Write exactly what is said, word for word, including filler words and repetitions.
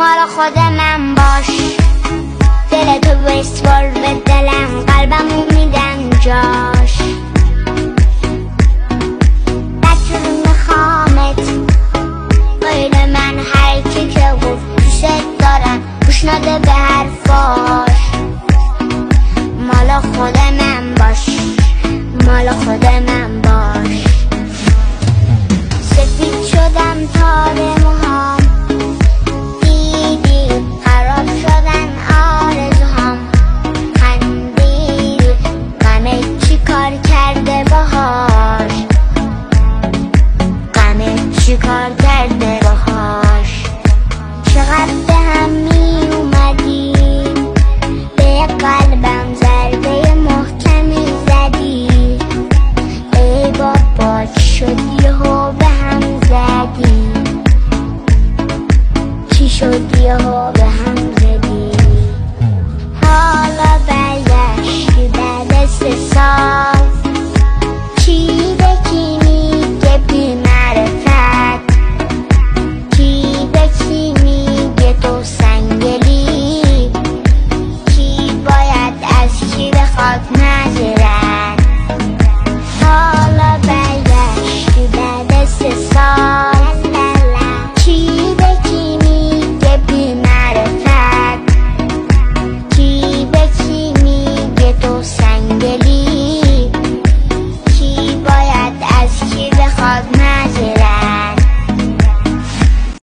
مال خود من باش. دلتو بسپار به دلم، قلبمو میدم جاش. بطور میخوامت غیر من، هر کی که گفت دوست دارم گوش نده به حرفاش. مال خود من باش، مال خود من باش. سفید شدم تار موهام، دیدی خراب شدن آرزوهام. خندیدی غمه چی کار کرده باهاش، غمه چی کار کرده باهاش. چقدر به هم می اومدیم، به قلبم ضربه محکمی زدی. ای بابا چی شد یهو به هم زدی، چی شد یهو به هم زدی. حالا برگشتی بعد سه سال، چی به کی میگه بی معرفت، کی به کی میگه تو سنگلی، کی باید از کی بخواد معذرت.